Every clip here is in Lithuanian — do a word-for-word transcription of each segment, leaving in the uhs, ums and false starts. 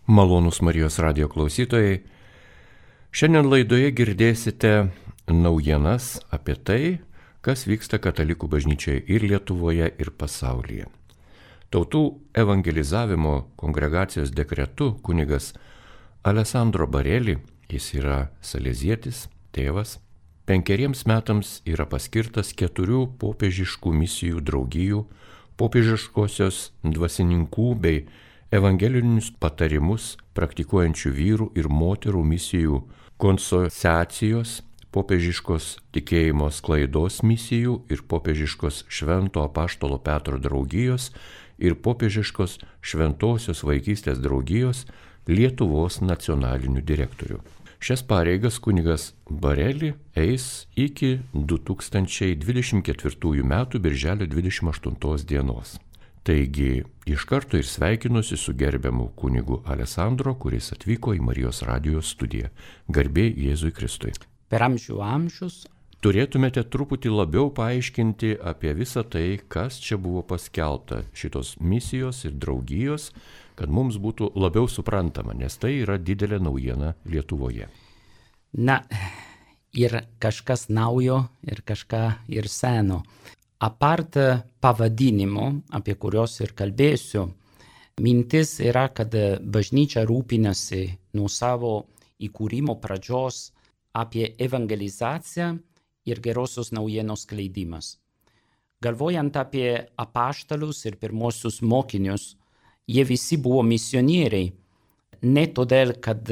Malonūs Marijos radijo klausytojai, šiandien laidoje girdėsite naujienas apie tai, kas vyksta katalikų bažnyčioje ir Lietuvoje, ir pasaulyje. Tautų evangelizavimo kongregacijos dekretu kunigas Alessandro Bareli, jis yra salezietis, tėvas, penkeriems metams yra paskirtas keturių popiežiškų misijų draugijų, popiežiškosios dvasininkų bei evangelinius patarimus praktikuojančių vyrų ir moterų misijų konsociacijos, popiežiškos tikėjimo sklaidos misijų ir popiežiškos Švento apaštalo Petro draugijos ir popiežiškos Šventosios vaikystės draugijos Lietuvos nacionalinių direktorių. Šias pareigas kunigas Bareli eis iki du tūkstančiai dvidešimt ketvirtųjų metų birželio dvidešimt aštuntos dienos. Taigi iš karto ir sveikinuosi su gerbiamu kunigu Alessandro, kuris atvyko į Marijos radijo studiją. Garbė Jėzui Kristui. Per amžių amžius. Turėtumėte truputį labiau paaiškinti apie visą tai, kas čia buvo paskelbta, šitos misijos ir draugijos, kad mums būtų labiau suprantama, nes tai yra didelė naujiena Lietuvoje. Na, ir kažkas naujo, ir kažką ir seno. Apart pavadinimo, apie kurios ir kalbėsiu, mintis yra, kad bažnyčia rūpinasi nuo savo įkūrimo pradžios apie evangelizaciją ir gerosios naujienos skleidimas. Galvojant apie apaštalus ir pirmosius mokinius, jie visi buvo misionieriai, ne todėl, kad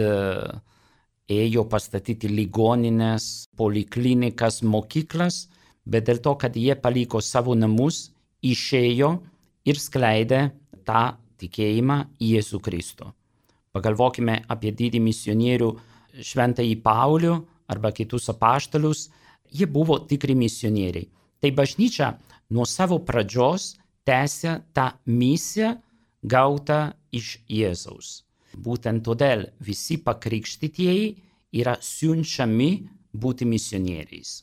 ėjo pastatyti ligonines, poliklinikas, mokyklas, bet dėl to, kad jie paliko savo namus, išėjo ir skleidė tą tikėjimą į Jėzų Kristų. Pagalvokime apie didį misionierių Šventąjį Paulių arba kitus apaštalus, jie buvo tikri misionieriai. Tai bažnyčia nuo savo pradžios tęsia tą misiją gautą iš Jėzaus. Būtent todėl visi pakrikštytieji yra siunčiami būti misionieriais.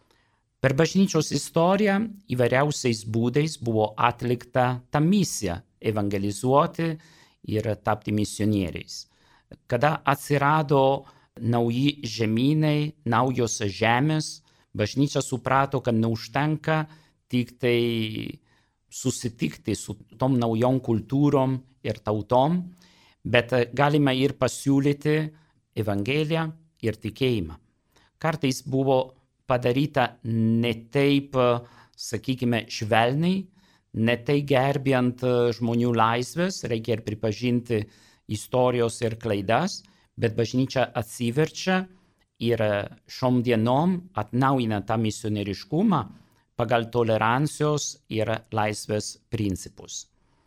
Per bažnyčios istoriją įvairiausiais būdais buvo atlikta ta misija evangelizuoti ir tapti misionieriais. Kada atsirado nauji žemynai, naujos žemės, bažnyčia suprato, kad neužtenka tik tai susitikti su tom naujom kultūrom ir tautom, bet galima ir pasiūlyti evangeliją ir tikėjimą. Kartais buvo padaryta ne taip, sakykime, švelniai, ne tai gerbėjant žmonių laisvės, reikia ir pripažinti istorijos ir klaidas, bet bažnyčia atsiverčia ir šiom dienom atnaujina tą misionieriškumą pagal tolerancijos ir laisvės principus.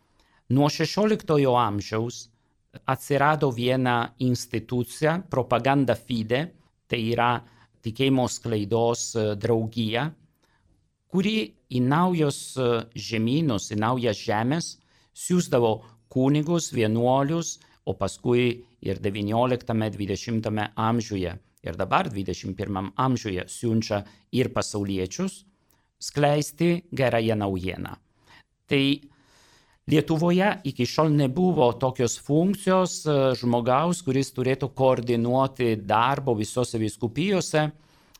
Nuo šešioliktojo amžiaus atsirado viena institucija, Propaganda Fide, tai yra tikėjimo sklaidos draugija, kuri į naujos žemynus, į naujas žemės siųsdavo kunigus, vienuolius, o paskui ir devynioliktame, dvidešimtame amžiuje ir dabar dvidešimt pirmame amžiuje siunčia ir pasauliečius skleisti gerąją naujieną. Tai Lietuvoje iki šiol nebuvo tokios funkcijos žmogaus, kuris turėtų koordinuoti darbo visose vyskupijose e,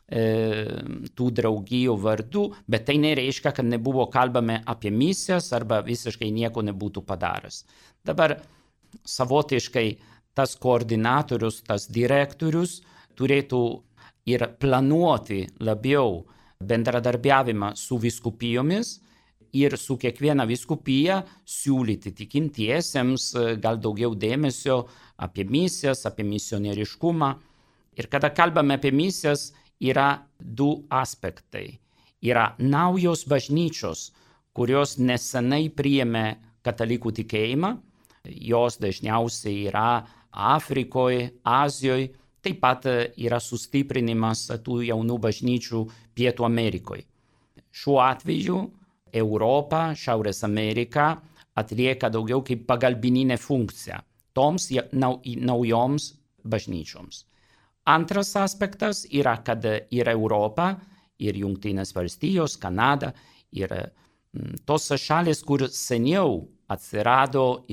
tų draugijų vardų, bet tai nereiškia, kad nebuvo kalbame apie misijas arba visiškai nieko nebūtų padaręs. Dabar savotiškai tas koordinatorius, tas direktorius turėtų ir planuoti labiau bendradarbiavimą su vyskupijomis, ir su kiekviena vyskupija siūlyti tikintiesiems gal daugiau dėmesio apie misijas, apie misionieriškumą. Ir kada kalbame apie misijas, yra du aspektai. Yra naujos bažnyčios, kurios nesenai priėmė katalikų tikėjimą. Jos dažniausiai yra Afrikoje, Azijoje. Taip pat yra sustiprinimas tų jaunų bažnyčių Pietų Amerikoje. Šiuo atveju Europa, Šiaurės Amerika atlieka daugiau kaip pagalbininę funkciją toms naujoms bažnyčioms. Antras aspektas yra, kad ir Europa, ir Jungtinės valstijos, Kanada, ir tos šalis, kur seniau atsirado ir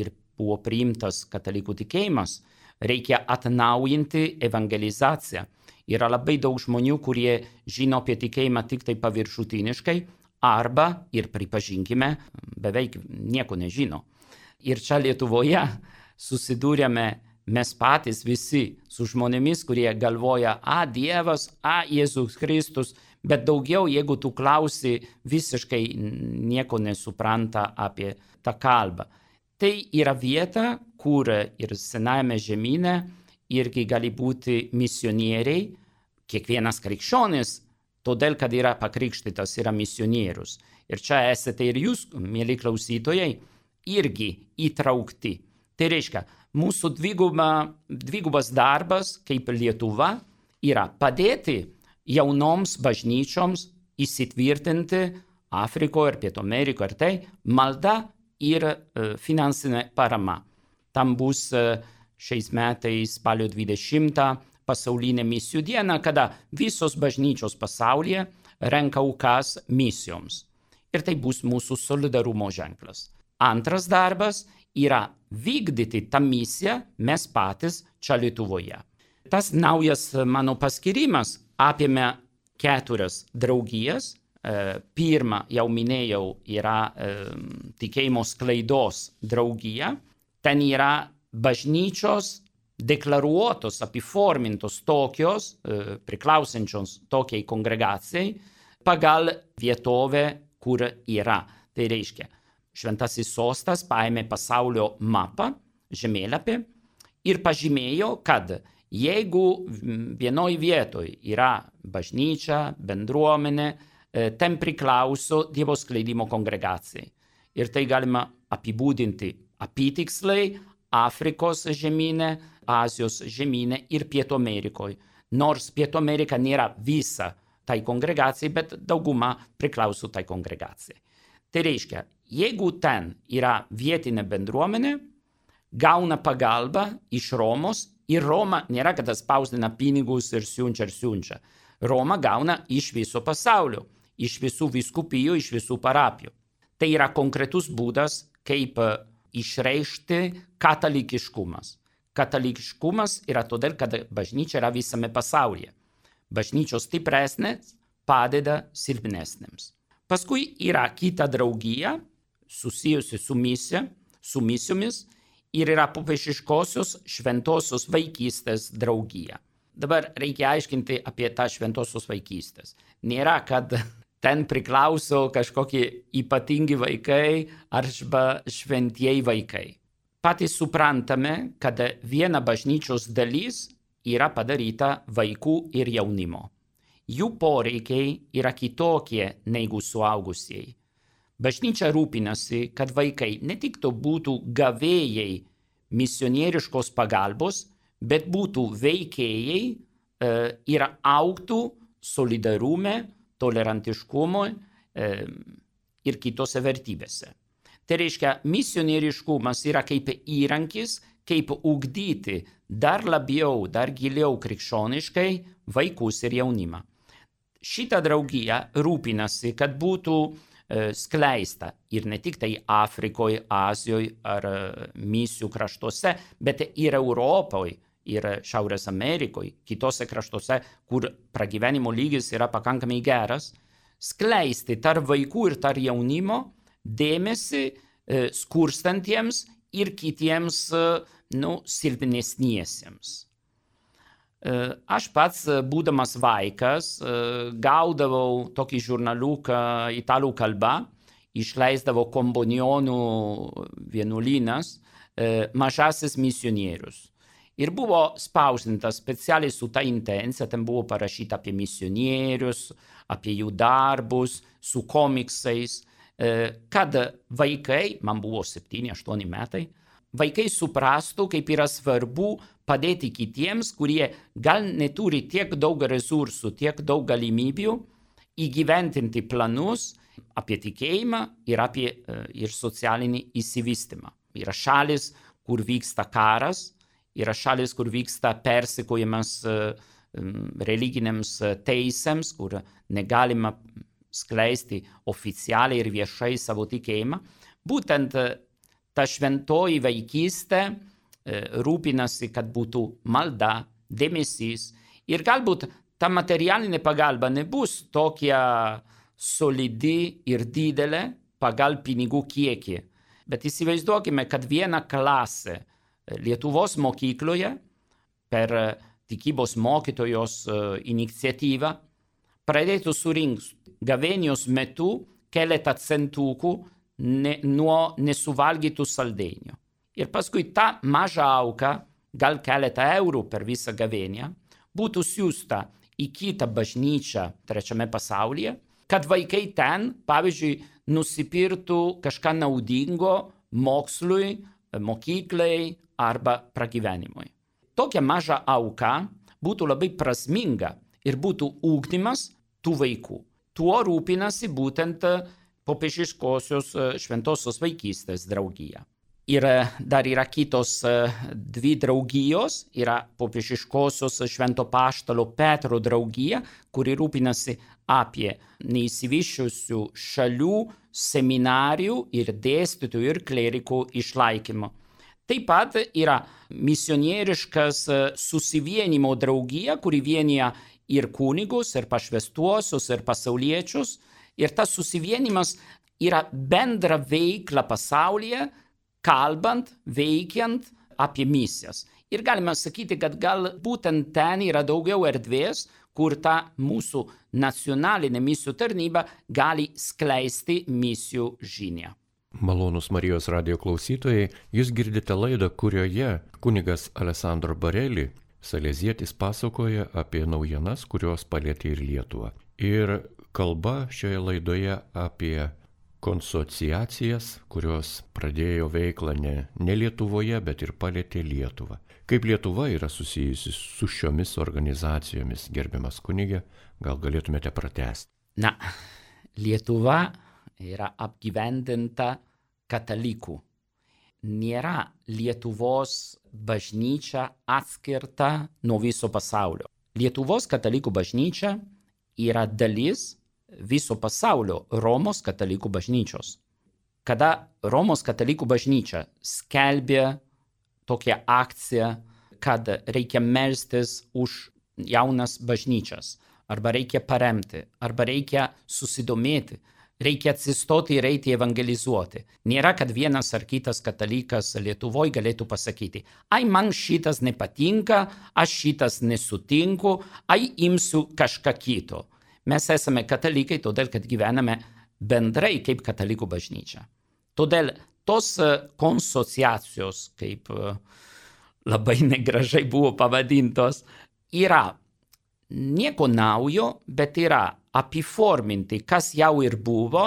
buvo priimtas katalikų tikėjimas, reikia atnaujinti evangelizaciją. Yra labai daug žmonių, kurie žino apie tikėjimą tik tai paviršutiniškai, arba, ir pripažinkime, beveik nieko nežino. Ir čia Lietuvoje susidūrėme mes patys visi su žmonėmis, kurie galvoja, a, Dievas, a, Jėzus Kristus, bet daugiau, jeigu tu klausi, visiškai nieko nesupranta apie tą kalbą. Tai yra vieta, kur ir senajame žemyne irgi gali būti misionieriai, kiekvienas krikščionis, todėl, kad yra pakrikštytas, yra misionierius. Ir čia esate ir jūs, mieli klausytojai, irgi įtraukti. Tai reiškia, mūsų dviguba, dvigubas darbas, kaip Lietuva, yra padėti jaunoms bažnyčioms įsitvirtinti Afrikoje ir Pietų Amerikoje ir tai malda ir e, finansinė parama. Tam bus e, šiais metais spalio dvidešimtą pasaulinė misijų diena, kada visos bažnyčios pasaulyje renka aukas misijoms. Ir tai bus mūsų solidarumo ženklas. Antras darbas yra vykdyti tą misiją mes patys čia Lietuvoje. Tas naujas mano paskirimas apėmė keturias draugijas. Pirma, jau minėjau, yra tikėjimo sklaidos draugija. Ten yra bažnyčios deklaruotos, apiformintos tokios, priklausančios tokiai kongregacijai, pagal vietovę, kur yra. Tai reiškia, Šventasis sostas paėmė pasaulio mapą, žemėlapį ir pažymėjo, kad jeigu vienoj vietoj yra bažnyčia, bendruomenė, ten priklauso Dievo skleidimo kongregacijai. Ir tai galima apibūdinti apytiksliai Afrikos žemyne, Azijos žemyne ir Pietų Amerikoje. Nors Pietų Amerika nėra visa tai kongregacijai, bet dauguma priklauso tai kongregacijai. Tai reiškia, jeigu ten yra vietinė bendruomenė, gauna pagalbą iš Romos, ir Roma nėra, kad spausdina pinigus ir siunčia ir siunčia. Roma gauna iš viso pasaulio, iš visų vyskupijų, iš visų parapijų. Tai yra konkretus būdas, kaip išreikšti katalikiškumas. Katalikiškumas yra todėl, kad bažnyčia yra visame pasaulyje. Bažnyčios stipresnės padeda silpnesnėms. Paskui yra kita draugija, susijusi su misija, su misijomis, ir yra popiežiškosios šventosios vaikystės draugija. Dabar reikia aiškinti apie tą šventosios vaikystės. Nėra, kad ten priklauso kažkokie ypatingi vaikai arba šventieji vaikai. Patys suprantame, kad viena bažnyčios dalis yra padaryta vaikų ir jaunimo. Jų poreikiai yra kitokie negu suaugusieji. Bažnyčia rūpinasi, kad vaikai ne tik to būtų gavėjai misionieriškos pagalbos, bet būtų veikėjai e, ir augtų solidarume, tolerantiškumo e, ir kitose vertybėse. Tai reiškia, misionieriškumas yra kaip įrankis, kaip ugdyti dar labiau, dar giliau krikščioniškai vaikus ir jaunimą. Šita draugija rūpinasi, kad būtų e, skleista ir ne tik tai Afrikoje, Azijoje ar e, misijų kraštuose, bet ir Europoje, ir Šiaurės Amerikoje, kitose kraštuose, kur pragyvenimo lygis yra pakankamai geras, skleisti tarp vaikų ir tarp jaunimo dėmesį e, skurstantiems ir kitiems e, nu, silpnesniesiems. Aš pats, būdamas vaikas, gaudavau tokį žurnaluką italų kalba, išleisdavo Kompanionų vienuolynas, Mažasis misionierius. Ir buvo spausdintas specialiai su ta intencija, ten buvo parašyta apie misionierius, apie jų darbus, su komiksais, kad vaikai, man buvo septyni aštuoni metai, vaikai suprastų, kaip yra svarbu padėti kitiems, kurie gal neturi tiek daug resursų, tiek daug galimybių įgyventinti planus apie tikėjimą ir apie ir socialinį įsivystymą. Yra šalis, kur vyksta karas, yra šalis, kur vyksta persikojimas religinėms teisėms, kur negalima skleisti oficialiai ir viešai savo tikėjimą. Būtent ta šventoji vaikystė rūpinasi, kad būtų malda, dėmesys ir galbūt ta materialinė pagalba nebus tokia solidi ir didelė pagal pinigų kiekį. Bet įsivaizduokime, kad viena klasė Lietuvos mokykloje per tikybos mokytojos iniciatyvą pradėtų surinkti gavėnios metu keletą centukų ne, nuo nesuvalgytų saldainių. Ir paskui ta maža auka, gal keletą eurų per visą gavėnią, būtų siųsta į kitą bažnyčią trečiame pasaulyje, kad vaikai ten, pavyzdžiui, nusipirktų kažką naudingo mokslui, mokyklai arba pragyvenimui. Tokia maža auka būtų labai prasminga ir būtų ugdymas tų vaikų. Tuo rūpinasi būtent popiežiškosios šventosios vaikystės draugija. Ir dar yra kitos dvi draugijos, yra popiežiškosios švento paštalo Petro draugija, kuri rūpinasi apie neįsivyščiusių šalių seminarijų ir dėstytojų ir klerikų išlaikymą. Taip pat yra misionieriškas susivienimo draugija, kuri vienija ir kunigus, ir pašvęstuosius, ir pasauliečius. Ir tas susivienimas yra bendra veikla pasaulyje, kalbant, veikiant apie misijas. Ir galime sakyti, kad gal būtent ten yra daugiau erdvės, kur ta mūsų nacionalinė misijų tarnyba gali skleisti misijų žinią. Malonūs Marijos radijo klausytojai, jūs girdite laidą, kurioje kunigas Alessandro Bareli, salezietis, pasakoja apie naujienas, kurios palietė ir Lietuvą. Ir kalba šioje laidoje apie konsociacijas, kurios pradėjo veiklą ne, ne Lietuvoje, bet ir palietė Lietuvą. Kaip Lietuva yra susijusi su šiomis organizacijomis, gerbiamas kunige, gal galėtumėte pratęsti? Na, Lietuva yra apgyvendinta katalikų. Nėra Lietuvos bažnyčia atskirta nuo viso pasaulio. Lietuvos katalikų bažnyčia yra dalis viso pasaulio Romos katalikų bažnyčios. Kada Romos katalikų bažnyčia skelbė tokią akciją, kad reikia melstis už jaunas bažnyčias, arba reikia paremti, arba reikia susidomėti, reikia atsistoti ir eiti evangelizuoti. Nėra, kad vienas ar kitas katalikas Lietuvoje galėtų pasakyti, ai man šitas nepatinka, aš šitas nesutinku, ai imsiu kažką kito. Mes esame katalikai, todėl kad gyvename bendrai kaip katalikų bažnyčia. Todėl tos konsociacijos, kaip labai negražiai buvo pavadintos, yra nieko naujo, bet yra apiforminti, kas jau ir buvo,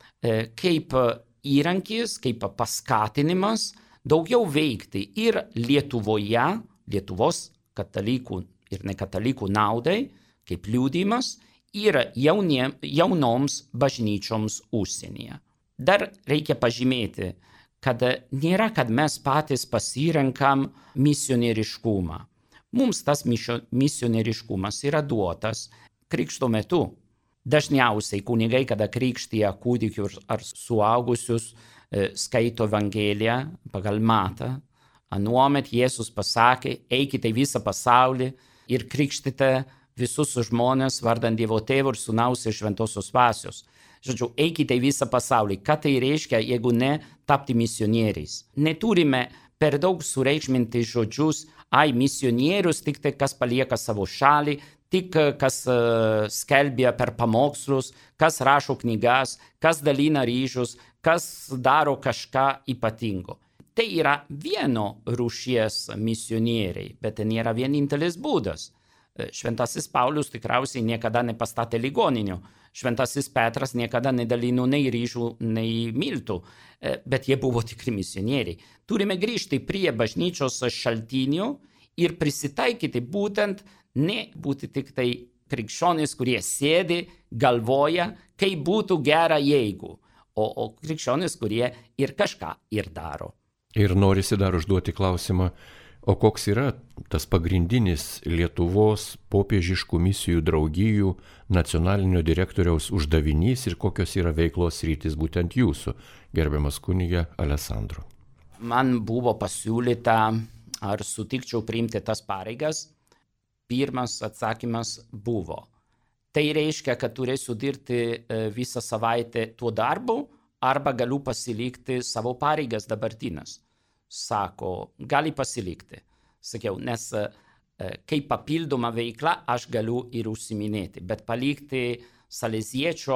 kaip įrankis, kaip paskatinimas daugiau veikti ir Lietuvoje, Lietuvos katalikų ir nekatalikų naudai, kaip liudijimas, ir jaunie, jaunoms bažnyčioms užsienyje. Dar reikia pažymėti, kad nėra, kad mes patys pasirenkam misionieriškumą. Mums tas misionieriškumas yra duotas krikšto metu. Dažniausiai kunigai, kada krikštija kūdikius ar suaugusius, skaito Evangeliją pagal Matą. Anuomet Jėzus pasakė, eikite į visą pasaulį ir krikštite visus žmonės vardant Dievo Tėvo ir Sūnaus ir Šventosios Dvasios. Žodžiu, eikite į visą pasaulį. Ką tai reiškia, jeigu ne tapti misionieriais? Neturime per daug sureikšminti žodžius, ai misionierius tik tai, kas palieka savo šalį, tik kas uh, skelbia per pamokslus, kas rašo knygas, kas dalina ryžius, kas daro kažką ypatingo. Tai yra vieno rūšies misionieriai, bet tai nėra vienintelis būdas. Šventasis Paulius tikriausiai niekada nepastatė ligoninių. Šventasis Petras niekada nedalino nei ryžių, nei miltų, bet jie buvo tikri misionieriai. Turime grįžti prie bažnyčios šaltinių ir prisitaikyti būtent ne būti tik tai krikščionys, kurie sėdi, galvoja, kaip būtų gera jeigu, o, o krikščionys, kurie ir kažką ir daro. Ir norisi dar užduoti klausimą, o koks yra tas pagrindinis Lietuvos popiežiškų misijų draugijų nacionalinio direktoriaus uždavinys ir kokios yra veiklos sritys būtent jūsų, gerbiamas kunige Alessandro? man buvo pasiūlyta, ar sutikčiau priimti tas pareigas. Pirmas atsakymas buvo. Tai reiškia, kad turėsiu dirbti visą savaitę tuo darbu, arba galiu pasilikti savo pareigas dabartinės. Sako, gali pasilikti. Sakiau, nes kaip papildoma veikla aš galiu ir užsiminėti, bet palikti Saleziečio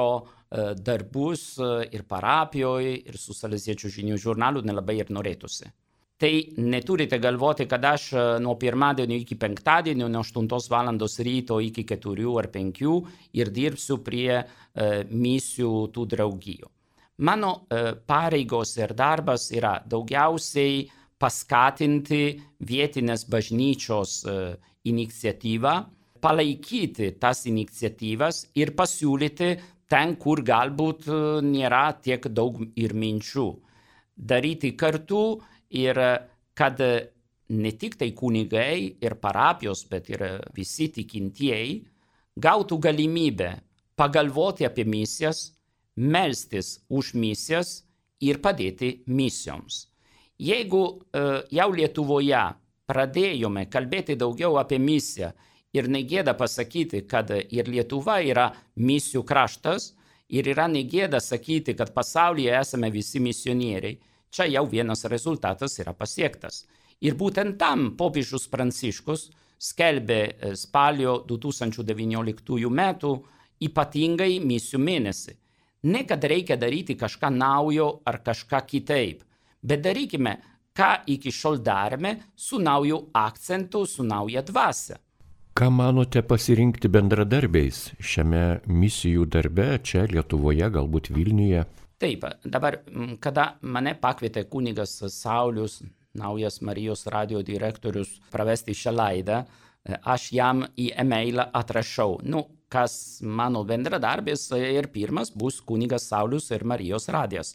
darbus ir parapijoje, ir su Saleziečio žinių žurnalu nelabai ir norėtųsi. Tai neturite galvoti, kad aš nuo pirmadienio iki penktadienio, nuo aštuntos valandos ryto iki keturių ar penkių ir dirbsiu prie e, misijų tų draugijų. Mano e, pareigos ir darbas yra daugiausiai paskatinti vietinės bažnyčios e, iniciatyvą, palaikyti tas iniciatyvas ir pasiūlyti ten, kur galbūt nėra tiek daug ir minčių. Daryti kartu ir kad ne tik tai kunigai ir parapijos, bet ir visi tikintieji gautų galimybę pagalvoti apie misijas, melstis už misijas ir padėti misijoms. Jeigu uh, jau Lietuvoje pradėjome kalbėti daugiau apie misiją ir negėda pasakyti, kad ir Lietuva yra misijų kraštas, ir yra negėda sakyti, kad pasaulyje esame visi misionieriai, čia jau vienas rezultatas yra pasiektas. Ir būtent tam popiežius Pranciškus skelbė spalio du tūkstančiai devynioliktųjų metų ypatingai misijų mėnesį. Ne kad reikia daryti kažką naujo ar kažką kitaip, bet darykime, ką iki šiol darėme, su nauju akcentu, su nauja dvasia. Ką manote pasirinkti bendradarbiais šiame misijų darbe, čia Lietuvoje, galbūt Vilniuje? Taip, dabar, kada mane pakvietė kunigas Saulius, naujas Marijos radijo direktorius, pravesti šią laidą, aš jam į e-mailą atrašau, nu, kas mano bendradarbis ir pirmas bus kunigas Saulius ir Marijos radijas.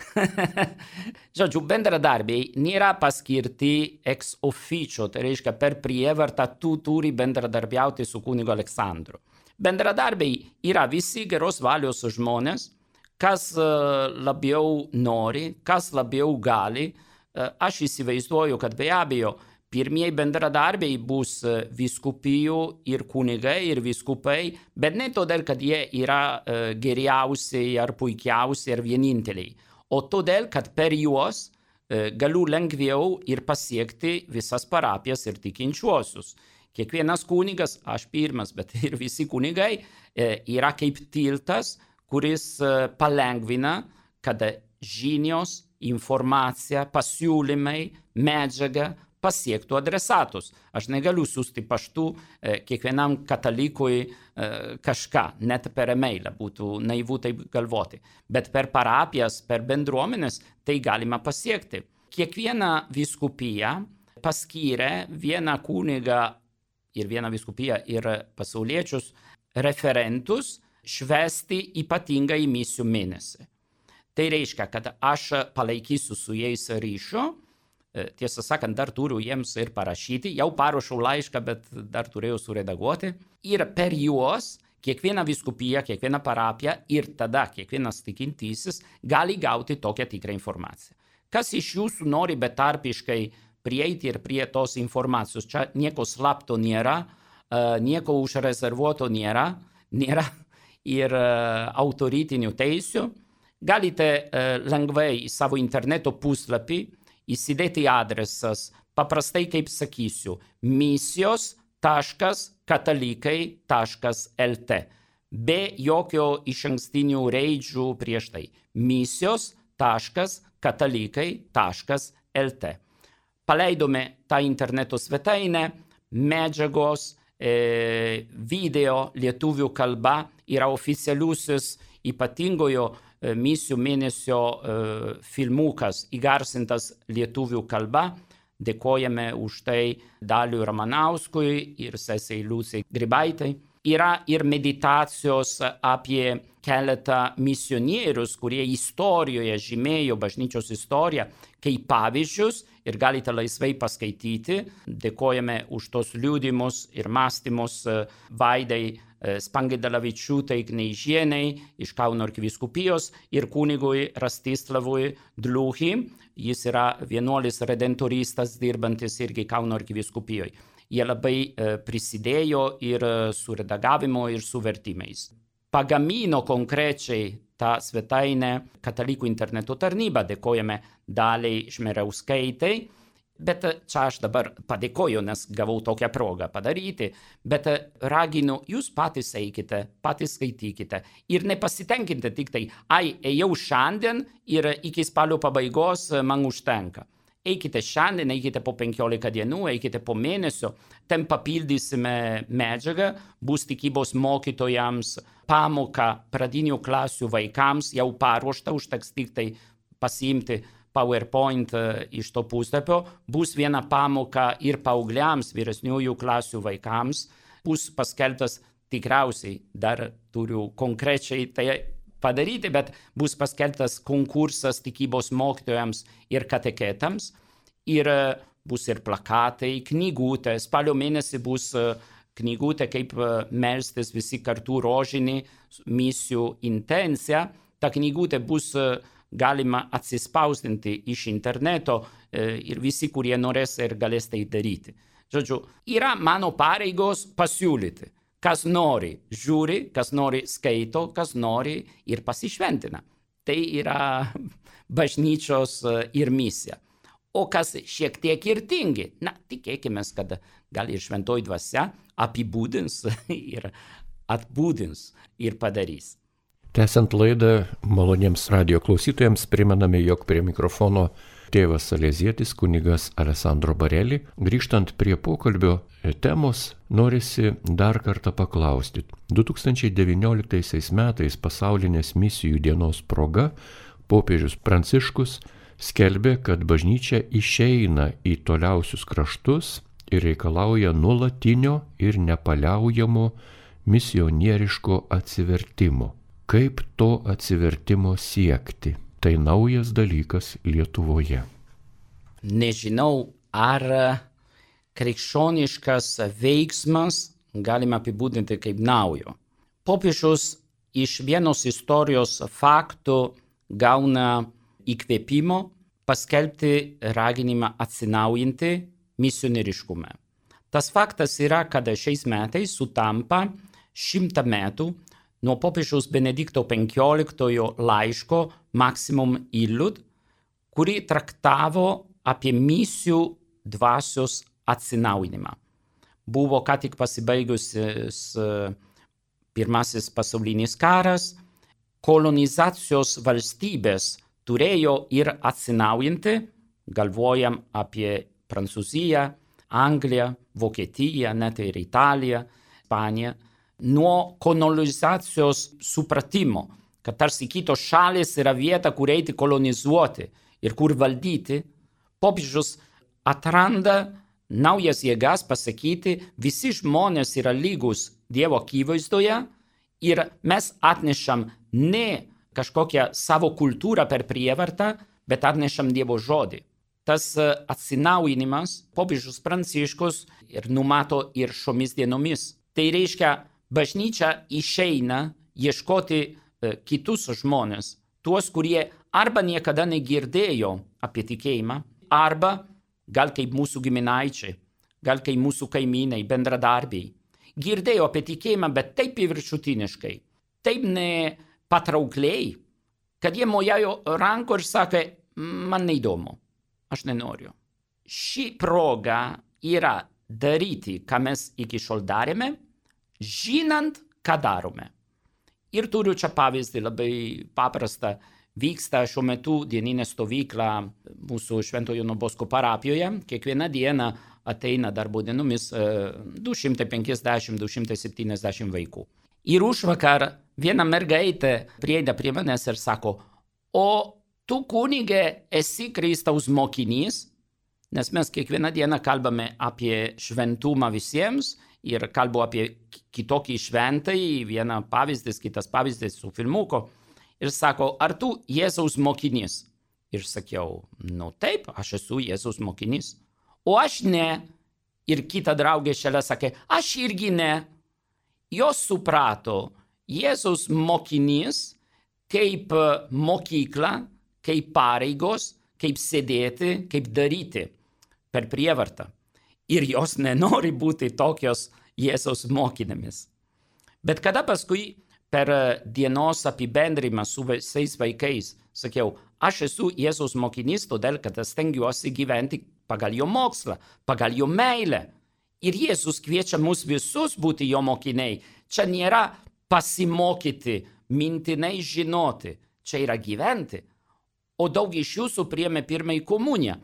Žodžiu, bendradarbiai nėra paskirti ex officio, tai reiškia per prievartą tu turi bendradarbiauti su kunigu Aleksandru. Bendradarbiai yra visi geros valios žmonės, kas labiau nori, kas labiau gali. Aš įsivaizduoju, kad be abejo, pirmieji bendradarbiai bus vyskupijų ir kunigai ir vyskupai, bet ne todėl, kad jie yra geriausiai ar puikiausiai ar vieninteliai, o todėl, kad per juos galiu lengviau ir pasiekti visas parapijas ir tikinčiuosius. Kiekvienas kunigas, aš pirmas, bet ir visi kunigai, yra kaip tiltas, kuris palengvina, kad žinios, informacija, pasiūlymai, medžiaga pasiektų adresatus. Aš negaliu siųsti paštu e, kiekvienam katalikui e, kažką, net per e-mailą, būtų naivu taip galvoti. Bet per parapijas, per bendruomenės tai galima pasiekti. Kiekviena vyskupija paskyrė vieną kunigą ir vieną vyskupiją ir pasauliečius referentus švęsti ypatingai misijų mėnesį. Tai reiškia, kad aš palaikysiu su jais ryšio. Tiesą sakant, dar turiu jiems ir parašyti, jau paruošiau laišką, bet dar turėjau suredaguoti. Ir per juos kiekviena vyskupija, kiekviena parapija ir tada kiekvienas tikintysis gali gauti tokią tikrą informaciją. Kas iš jūsų nori betarpiškai prieiti ir prie tos informacijos? Čia nieko slapto nėra, nieko užrezervuoto nėra, nėra ir autoritinių teisių. Galite lengvai į savo interneto puslapį įsidėti adresas, paprastai kaip sakysiu, misijos taškas katalikai taškas lt. Be jokio išankstinių raidžių prieš tai. misijos taškas katalikai taškas lt. Paleidome tą interneto svetainę, medžiagos, e, video lietuvių kalba yra oficialiusis ypatingojo misijų mėnesio uh, filmukas įgarsintas lietuvių kalba. Dėkojame už tai Daliui Ramanauskui ir sesei Liucijai Grybaitai. Yra ir meditacijos apie keletą misionierius, kurie istorijoje žymėjo bažnyčios istoriją kaip pavyzdžius ir galite laisvai paskaityti. Dėkojame už tos liudimus ir mąstymus Vaidai Spangaidalavičiūtei Kneižienei iš Kauno arkivyskupijos ir kunigui Rastislavui Dliuhy. Jis yra vienuolis redentoristas dirbantis irgi Kauno arkivyskupijoj. Jie labai prisidėjo ir su redagavimu ir su vertimais. Pagamino konkrečiai tą svetainę Katalikų interneto tarnyba, dėkojame Daliai Šmeriauskaitei, bet čia aš dabar padėkoju, nes gavau tokią progą padaryti, bet raginu, jūs patys eikite, patys skaitykite ir nepasitenkinkite tik tai, ai, ėjau šiandien ir iki spalio pabaigos man užtenka. Eikite šiandien, eikite po penkiolika dienų, eikite po mėnesio, ten papildysime medžiagą, bus tikybos mokytojams pamoka pradinių klasių vaikams, jau paruošta, užteks tik tai pasiimti PowerPoint iš to puslapio, bus viena pamoka ir paaugliams, vyresniųjų klasių vaikams, bus paskelbtas tikriausiai, dar turiu konkrečiai tai padaryti, bet bus paskelbtas konkursas tikybos mokytojams ir kateketams ir bus ir plakatai, knygutė, spalio mėnesį bus knygutė, kaip melstis visi kartu rožinį misijų intenciją. Ta knygutė bus galima atsispausdinti iš interneto ir visi, kurie norės ir galės tai daryti. Žodžiu, yra mano pareigos pasiūlyti. Kas nori žiūri, kas nori skaito, kas nori ir pasišventina. Tai yra bažnyčios ir misija. O kas šiek tiek ir tingi, na, tikėkime, kad gal ir šventoji dvasia apibūdins ir atbūdins ir padarys. Tęsiant laidą, maloniems radio klausytojams primename, jog prie mikrofono tėvas salezietis kunigas Alessandro Bareli. Grįžtant prie pokalbio temos, norisi dar kartą paklausti. du tūkstančiai devynioliktaisiais metais pasaulinės misijų dienos proga popiežius Pranciškus skelbė, kad bažnyčia išeina į toliausius kraštus ir reikalauja nuolatinio ir nepaliaujamo misionieriško atsivertimo. Kaip to atsivertimo siekti? Tai naujas dalykas Lietuvoje. Nežinau, ar krikščioniškas veiksmas galima apibūdinti kaip naujo. Popiežius iš vienos istorijos faktų gauna įkvėpimo paskelbti raginimą atsinaujinti misionieriškumą. Tas faktas yra, kad šiais metais sutampa šimtą metų nuo popiežiaus Benedikto penkioliktojo laiško Maximum Illud, kuri traktavo apie misijų dvasios atsinaujinimą. Buvo ką tik pasibaigusis pirmasis pasaulinis karas, kolonizacijos valstybės turėjo ir atsinaujinti, galvojam apie Prancūziją, Angliją, Vokietiją, net ir Italiją, Ispaniją, nuo kolonizacijos supratimo, kad tarsi kitos šalis yra vieta, kur eiti kolonizuoti ir kur valdyti, popiežius atranda naujas jėgas pasakyti, visi žmonės yra lygus Dievo akivaizdoje ir mes atnešam ne kažkokią savo kultūrą per prievartą, bet atnešam Dievo žodį. Tas atsinaujinimas popiežius Pranciškus ir numato ir šiomis dienomis. Tai reiškia, bažnyčia išeina ieškoti kitus žmonės, tuos, kurie arba niekada negirdėjo apie tikėjimą, arba gal kaip mūsų giminaičiai, gal kaip mūsų kaimynai, bendradarbiai. Girdėjo apie tikėjimą, bet taip viršutiniškai, taip nepatraukliai, kad jie mojėjo ranko ir sakė, man neįdomu, aš nenoriu. Ši proga yra daryti, ką mes iki šiol darėme, žinant, ką darome. Ir turiu čia pavyzdį labai paprastą. Vyksta šiuo metu dieninė stovykla mūsų Šventojo Jono Bosko parapijoje. Kiekvieną dieną ateina darbo dienomis du šimtai penkiasdešimt - du šimtai septyniasdešimt vaikų. Ir užvakar viena mergaitė prieina prie manęs ir sako, o tu kunige esi Kristaus mokinys, nes mes kiekvieną dieną kalbame apie šventumą visiems ir kalbu apie kitokį šventąjį, vieną pavyzdys, kitas pavyzdys su filmuko, ir sako, ar tu Jėzaus mokinys? Ir sakiau, nu taip, aš esu Jėzaus mokinys. O aš ne. Ir kita draugė šalia sakė, aš irgi ne. Jos suprato Jėzaus mokinys kaip mokykla, kaip pareigos, kaip sėdėti, kaip daryti per prievartą. Ir jos nenori būti tokios Jėzaus mokinėmis. Bet kada paskui per dienos apibendrimą su visais vaikais sakiau, aš esu Jėzaus mokinys, todėl kad aš stengiuosi gyventi pagal jo mokslą, pagal jo meilę. Ir Jėzus kviečia mus visus būti jo mokiniai. Čia nėra pasimokyti, mintinai žinoti, čia yra gyventi. O daug iš jūsų priėmė pirmąjį komuniją.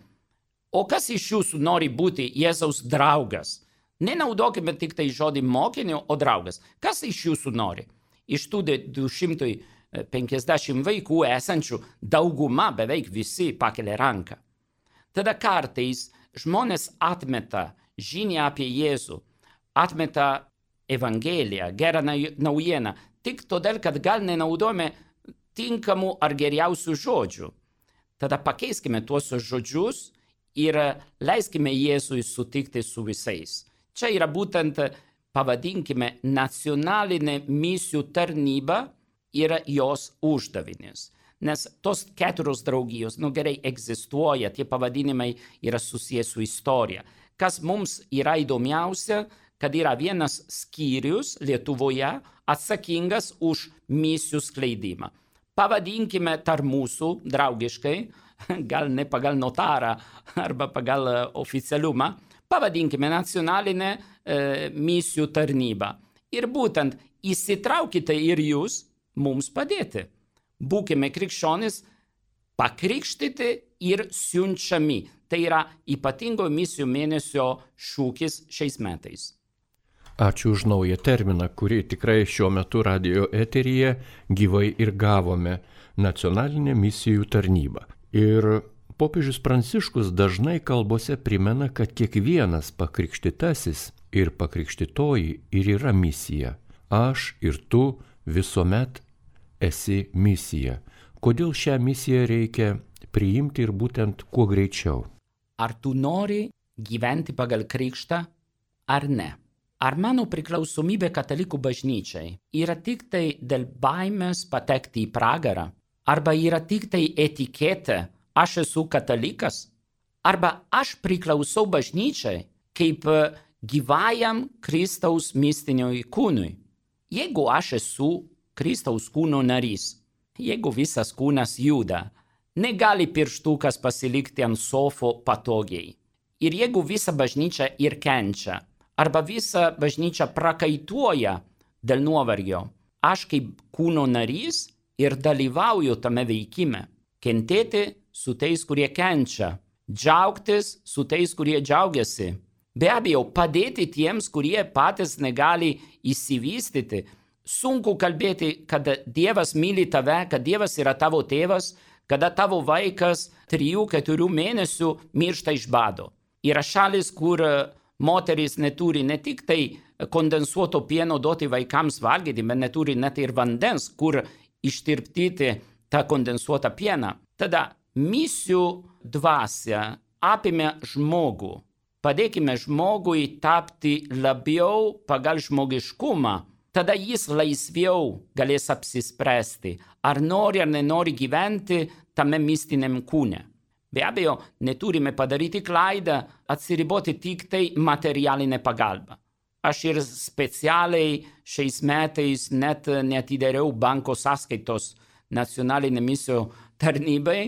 O kas iš jūsų nori būti Jėzaus draugas? Nenaudokime tik tai žodį mokinio, o draugas. Kas iš jūsų nori? Iš tų du šimtai penkiasdešimt vaikų esančių dauguma, beveik visi pakelia ranką. Tada kartais žmonės atmeta žinią apie Jėzų, atmeta Evangeliją, gerą naujieną, tik todėl, kad gal nenaudojame tinkamų ar geriausių žodžių. Tada pakeiskime tuos žodžius ir leiskime Jėzui sutikti su visais. Čia yra būtent, pavadinkime, nacionalinė misijų tarnyba yra jos uždavinys. Nes tos keturios draugijos, nu gerai, egzistuoja, tie pavadinimai yra susijęs su istorija. Kas mums yra įdomiausia, kad yra vienas skyrius Lietuvoje atsakingas už misijų skleidimą. Pavadinkime tarp mūsų draugiškai, gal ne pagal notarą arba pagal oficialumą, pavadinkime nacionalinę e, misijų tarnybą. Ir būtent įsitraukite ir jūs mums padėti. Būkime krikščionis, pakrikštyti ir siunčiami. Tai yra ypatingo misijų mėnesio šūkis šiais metais. Ačiū už naują terminą, kurį tikrai šiuo metu radio eteryje gyvai ir gavome – nacionalinė misijų tarnyba. Ir popiežius Pranciškus dažnai kalbose primena, kad kiekvienas pakrikštytasis ir pakrikštytoji ir yra misija. Aš ir tu visuomet esi misija. Kodėl šią misiją reikia priimti ir būtent kuo greičiau? Ar tu nori gyventi pagal krikštą ar ne? Ar mano priklausomybė katalikų bažnyčiai yra tik tai dėl baimės patekti į pragarą? Arba yra tik tai etiketė, aš esu katalikas? Arba aš priklausau bažnyčiai kaip gyvajam Kristaus mistiniui kūnui? Jeigu aš esu Kristaus kūno narys, jeigu visas kūnas juda, negali pirštukas pasilikti ant sofo patogiai. Ir jeigu visa bažnyčia ir kenčia, arba visa bažnyčia prakaituoja dėl nuovargio, aš kaip kūno narys ir dalyvauju tame veikime. Kentėti su tais, kurie kenčia, džiaugtis su tais, kurie džiaugiasi. Be abejo, padėti tiems, kurie patys negali įsivystyti. Sunku kalbėti, kad Dievas myli tave, kad Dievas yra tavo tėvas, kada tavo vaikas trijų, keturių mėnesių miršta iš bado. Yra šalis, kur moteris neturi ne tik tai kondensuoto pieno duoti vaikams valgyti, bet neturi net ir vandens, kur ištirpdyti tą kondensuotą pieną. Tada misijų dvasia apima žmogų. Padėkime žmogui tapti labiau pagal žmogiškumą. Tada jis laisviau galės apsispręsti, ar nori ar nenori gyventi tame mistiniam kūne. Be abejo, neturime padaryti klaidą atsiriboti tik tai materialinę pagalbą. Aš ir specialiai šiais metais net neatidariau banko sąskaitos nacionalinė misijų tarnybai.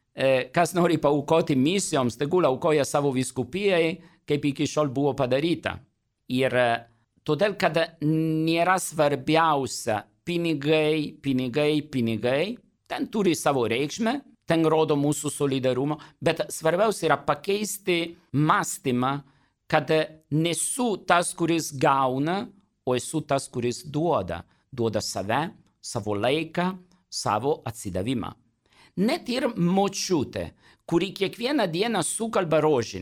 Kas nori paaukoti misijoms, tegul aukoja savo vyskupijai, kaip iki šiol buvo padaryta. Ir todėl, kad nėra svarbiausia pinigai, pinigai, pinigai, ten turi savo reikšmę, ten rodo mūsų solidarumą, bet svarbiausia yra pakeisti mąstymą, kad nesu tas, kuris gauna, o esu tas, kuris duoda. Duoda save, savo laiką, savo atsidavimą. Net ir močiutė, kuri kiekvieną dieną sukalba rožinį,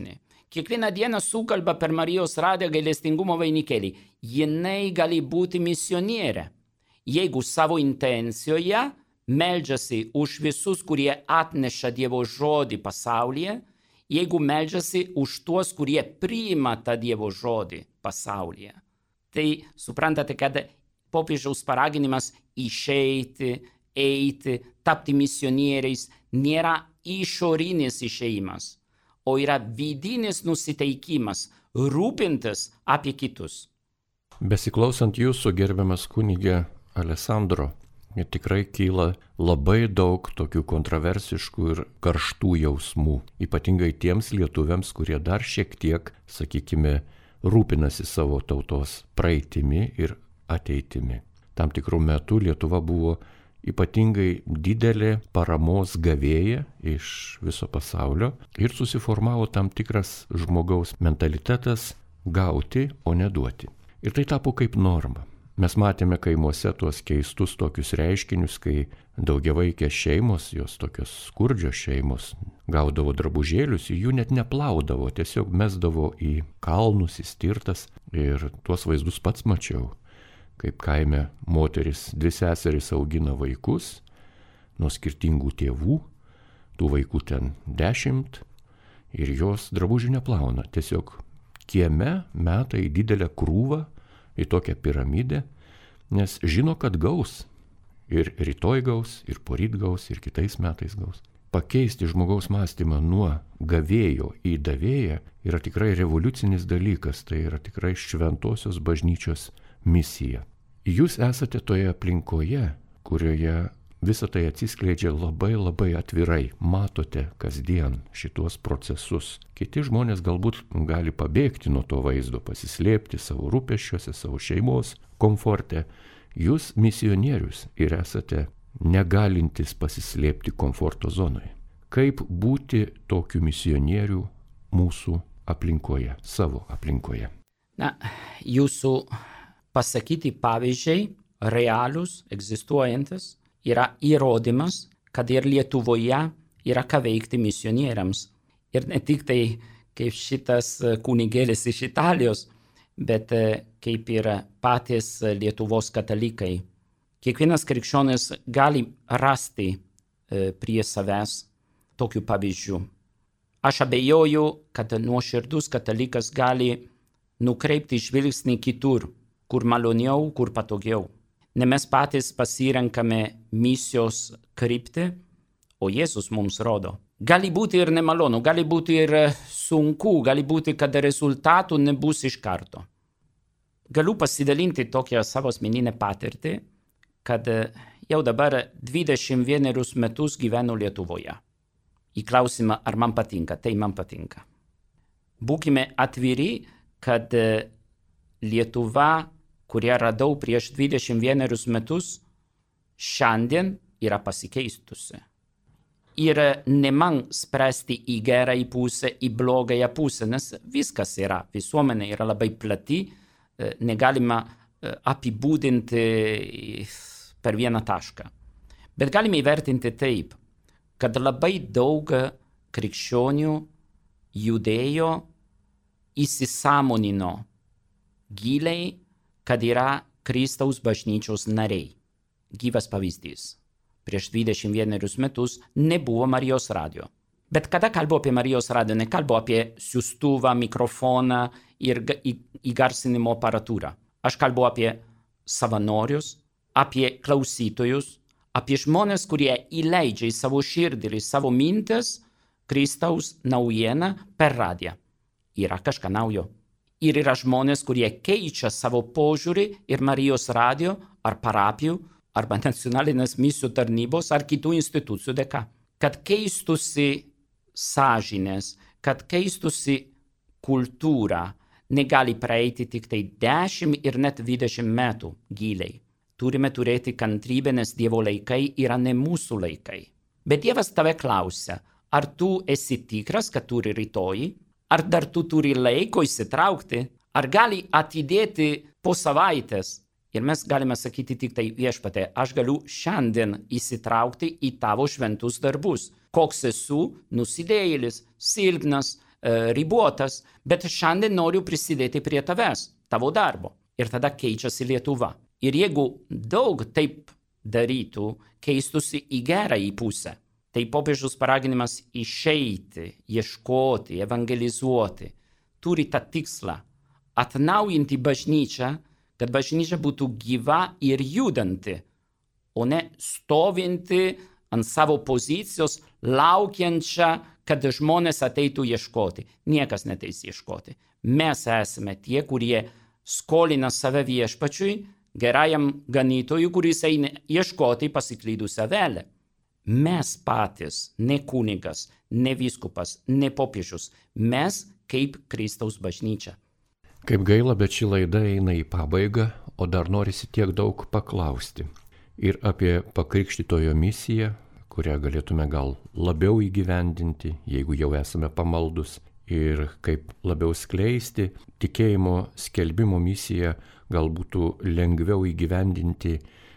kiekvieną dieną sukalba per Marijos radiją gailestingumo vainikėlį. Jinai gali būti misionierė, jeigu savo intencijoje meldžiasi už visus, kurie atneša Dievo žodį pasaulyje, jeigu meldžiasi už tuos, kurie priima tą Dievo žodį pasaulyje. Tai suprantate, kad popiežiaus paraginimas išeiti, eiti, tapti misionieriais nėra išorinis išėjimas, o yra vidinis nusiteikimas rūpintis apie kitus. Besiklausant jūsų, gerbiamas kunige Alessandro, tikrai kyla labai daug tokių kontroversiškų ir karštų jausmų, ypatingai tiems lietuviams, kurie dar šiek tiek, sakykime, rūpinasi savo tautos praeitimi ir ateitimi. Tam tikrų metų Lietuva buvo ypatingai didelė paramos gavėja iš viso pasaulio ir susiformavo tam tikras žmogaus mentalitetas gauti, o ne duoti. Ir tai tapo kaip norma. Mes matėme kaimuose tuos keistus tokius reiškinius, kai daugiavaikės šeimos, jos tokios skurdžios šeimos, gaudavo drabužėlius ir jų net neplaudavo, tiesiog mesdavo į kalnus, į stirtas. Ir tuos vaizdus pats mačiau, kaip kaime moteris, dvi seserys augina vaikus nuo skirtingų tėvų, tų vaikų ten dešimt, ir jos drabužių neplauna. Tiesiog kieme meta į didelę krūvą, į tokią piramidę, nes žino, kad gaus. Ir rytoj gaus, ir poryt gaus, ir kitais metais gaus. Pakeisti žmogaus mąstymą nuo gavėjo į davėją yra tikrai revoliucinis dalykas, tai yra tikrai šventosios bažnyčios misija. Jūs esate toje aplinkoje, kurioje visa tai atsiskleidžia labai labai atvirai, matote kasdien šituos procesus. Kiti žmonės galbūt gali pabėgti nuo to vaizdo, pasislėpti savo rūpesčiuose, savo šeimos komforte. Jūs misionierius ir esate negalintis pasislėpti komforto zonoje. Kaip būti tokiu misionieriu mūsų aplinkoje, savo aplinkoje? Na, jūsų pasakyti pavyzdžiai, realūs, egzistuojantis, yra įrodymas, kad ir Lietuvoje yra ką veikti misionieriams. Ir ne tik tai kaip šitas kunigėlis iš Italijos, bet kaip ir patys Lietuvos katalikai. Kiekvienas krikščionis gali rasti prie savęs tokių pavyzdžių. Aš abejoju, kad nuoširdus katalikas gali nukreipti žvilgsnį kitur, kur maloniau, kur patogiau. Ne mes patys pasirenkame misijos kryptį, o Jėzus mums rodo. Gali būti ir nemalonu, gali būti ir sunku, gali būti, kad rezultatų nebus iš karto. Galiu pasidalinti tokią savo asmeninę patirtį, kad jau dabar dvidešimt vienerius metus gyvenu Lietuvoje. Į klausimą, ar man patinka, tai man patinka. Būkime atviri, kad Lietuva, kurią radau prieš dvidešimt vienerius metus, šiandien yra pasikeistusi. Ir ne man spręsti į gerąją pusę, į blogąją pusę, nes viskas yra, visuomenė yra labai plati, negalima apibūdinti per vieną tašką. Bet galime įvertinti taip, kad labai daug krikščionių judėjo, įsisąmonino giliai, kad yra Kristaus bažnyčios nariai. Gyvas pavyzdys. Prieš dvidešimt vienerius metus nebuvo Marijos radijo. Bet kada kalbu apie Marijos radiją, nekalbu apie siųstuvą, mikrofoną ir įgarsinimo aparatūrą. Aš kalbu apie savanorius, apie klausytojus, apie žmonės, kurie įleidžia į savo širdį ir į savo mintis Kristaus naujieną per radiją. Yra kažką naujo. Ir yra žmonės, kurie keičia savo požiūrį ir Marijos radijo ar parapijų, arba nacionalinės misijų tarnybos ar kitų institucijų dėka. Kad keistusi sąžinės, kad keistusi kultūra, negali praeiti tik tai dešimt ir net dvidešimt metų giliai. Turime turėti kantrybę, nes Dievo laikai yra ne mūsų laikai. Bet Dievas tave klausia, ar tu esi tikras, kad turi rytoj, ar dar tu turi laiko įsitraukti, ar gali atidėti po savaitės. Ir mes galime sakyti tik tai viešpatie, aš galiu šiandien įsitraukti į tavo šventus darbus. Koks esu nusidėjėlis, silpnas, e, ribotas, bet šiandien noriu prisidėti prie tavęs, tavo darbo. Ir tada keičiasi Lietuva. Ir jeigu daug taip darytų, keistusi į gerąjį pusę, tai popiežiaus paraginimas išeiti, ieškoti, evangelizuoti, turi tą tikslą atnaujinti bažnyčią, kad bažnyčia būtų gyva ir judanti, o ne stovinti ant savo pozicijos, laukiančia, kad žmonės ateitų ieškoti. Niekas neteis ieškoti. Mes esame tie, kurie skolina save viešpačiui, gerajam ganytojui, kuris eina ieškoti pasiklydusią avelę. Mes patys, ne kunigas, ne vyskupas, ne popiežius, mes kaip Kristaus bažnyčia. Kaip gaila, bet ši laida eina į pabaigą, o dar norisi tiek daug paklausti. Ir apie pakrikštytojo misiją, kurią galėtume gal labiau įgyvendinti, jeigu jau esame pamaldus, ir kaip labiau skleisti tikėjimo skelbimo misiją, gal būtų lengviau įgyvendinti,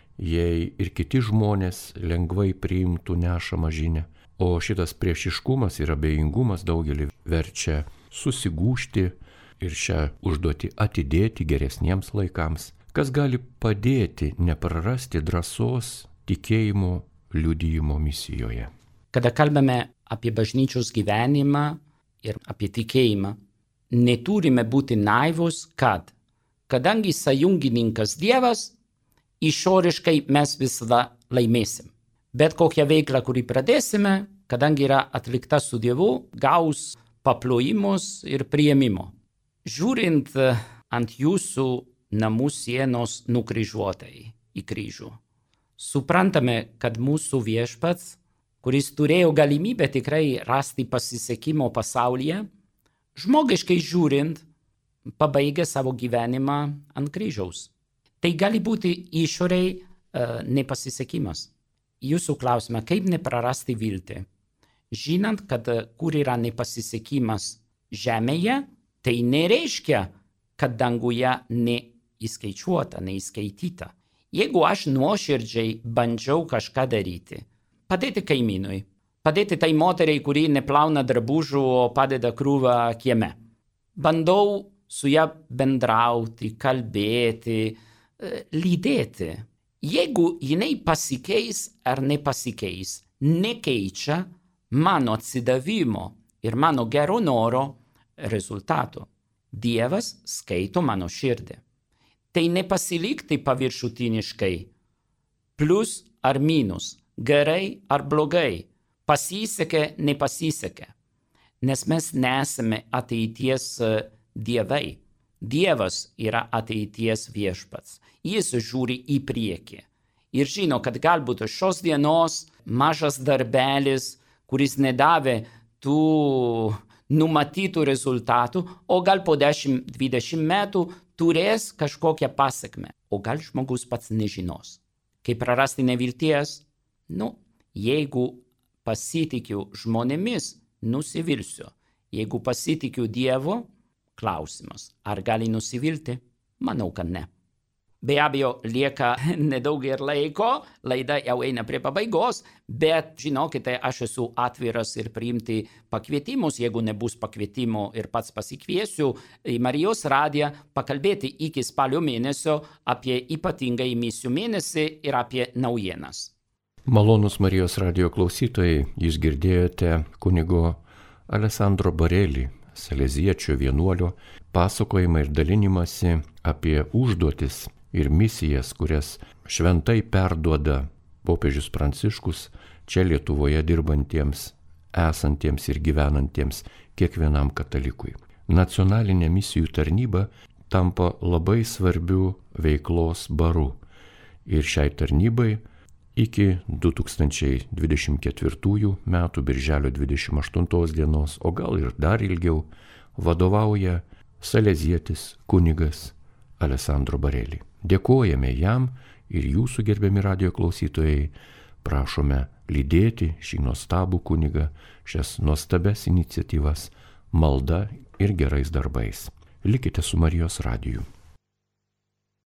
jei ir kiti žmonės lengvai priimtų nešamą žinią. O šitas priešiškumas ir abejingumas daugelį verčia susigūžti ir šią užduotį atidėti geresniems laikams, kas gali padėti neprarasti drąsos tikėjimo liudijimo misijoje. Kada kalbame apie bažnyčios gyvenimą ir apie tikėjimą, neturime būti naivus, kad kadangi sąjungininkas Dievas, išoriškai mes visada laimėsim. Bet kokią veiklą, kurį pradėsime, kadangi yra atlikta su Dievu, gaus paplojimus ir priėmimo. Žiūrint ant jūsų namų sienos nukryžiuotai į kryžių, suprantame, kad mūsų viešpats, kuris turėjo galimybę tikrai rasti pasisekimo pasaulyje, žmogiškai žiūrint, pabaigė savo gyvenimą ant kryžiaus. Tai gali būti išoriai uh, nepasisekimas. Jūsų klausime, kaip neprarasti viltį? Žinant, kad uh, kur yra nepasisekimas žemėje, tai nereiškia, kad danguje neįskaičiuota, neįskaityta. Jeigu aš nuoširdžiai bandžiau kažką daryti, padėti kaimynui, padėti tai moteriai, kuri neplauna drabužių, o padeda krūvą kieme. Bandau su ją bendrauti, kalbėti, lydėti. Jeigu jinai pasikeis ar nepasikeis, nekeičia mano atsidavimo ir mano gero noro rezultato. Dievas skaito mano širdį. Tai nepasilikti paviršutiniškai, plus ar minus, gerai ar blogai, pasisekė, nepasisekė. Nes mes nesame ateities dievai. Dievas yra ateities viešpats. Jis žiūri į priekį. Ir žino, kad galbūt šios dienos mažas darbelis, kuris nedavė tų numatytų rezultatų, o gal po dešimt dvidešimt metų turės kažkokią pasekmę. O gal žmogus pats nežinos. Kaip prarasti nevilties? Nu, jeigu pasitikiu žmonėmis, nusivilsiu. Jeigu pasitikiu Dievu, klausimas, ar gali nusivilti? Manau, kad ne. Be abejo, lieka nedaug ir laiko, laida jau eina prie pabaigos, bet žinokite, aš esu atviras ir priimti pakvietimus, jeigu nebus pakvietimų ir pats pasikviesiu į Marijos radiją pakalbėti iki spalio mėnesio apie ypatingai misijų mėnesį ir apie naujienas. Malonus Marijos radijo klausytojai, jūs girdėjote kunigo Alessandro Barelį, saleziečio vienuolio, pasakojimą ir dalinimąsi apie užduotis ir misijas, kurias šventai perduoda popiežius Pranciškus čia Lietuvoje dirbantiems, esantiems ir gyvenantiems kiekvienam katalikui. Nacionalinė misijų tarnyba tampa labai svarbiu veiklos baru ir šiai tarnybai iki du tūkstančiai dvidešimt ketvirtųjų metų birželio dvidešimt aštuntos dienos, o gal ir dar ilgiau, vadovauja salezietis kunigas Alessandro Barelį. Dėkojame jam ir jūsų gerbiami radijo klausytojai, prašome lydėti šį nuostabų kunigą, šias nuostabias iniciatyvas, malda ir gerais darbais. Likite su Marijos radiju.